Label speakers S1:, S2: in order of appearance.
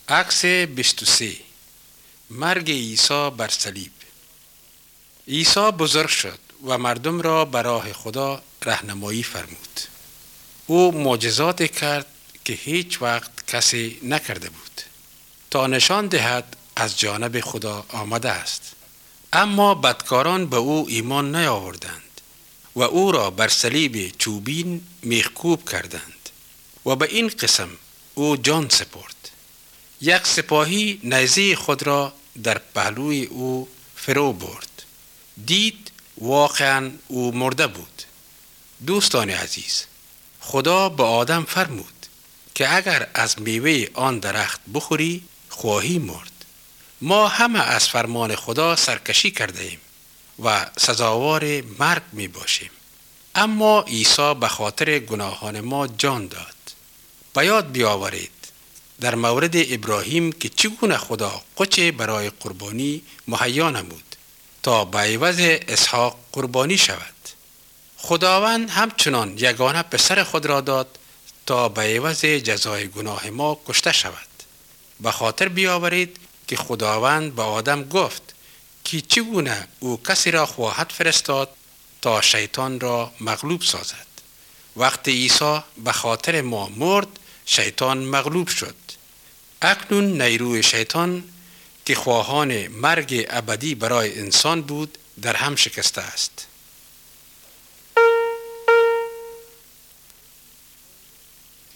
S1: عکس 23. مرگ عیسی بر صلیب. عیسی بزرگ شد و مردم را به راه خدا راهنمایی فرمود. او معجزات کرد که هیچ وقت کسی نکرده بود تا نشان دهد از جانب خدا آمده است. اما بدکاران به او ایمان نیاوردند و او را بر صلیب چوبین میخکوب کردند و به این قسم او جان سپرد. یک سپاهی نیزه خود را در پهلوی او فرو برد. دید واقعا او مرده بود. دوستان عزیز، خدا به آدم فرمود که اگر از میوه آن درخت بخوری خواهی مرد. ما همه از فرمان خدا سرکشی کرده ایم و سزاوار مرگ می باشیم. اما عیسی به خاطر گناهان ما جان داد. به یاد بیاورید در مورد ابراهیم که چگونه خدا قوچه برای قربانی مهیا نمود تا به عوض اسحاق قربانی شود. خداوند همچنان یگانه پسر خود را داد تا به عوض جزای گناه ما کشته شود. به خاطر بیاورید که خداوند به آدم گفت که چگونه او کسی را خواهد فرستاد تا شیطان را مغلوب سازد. وقتی عیسی به خاطر ما مرد، شیطان مغلوب شد. اکنون نیروی شیطان که خواهان مرگ ابدی برای انسان بود در هم شکسته است.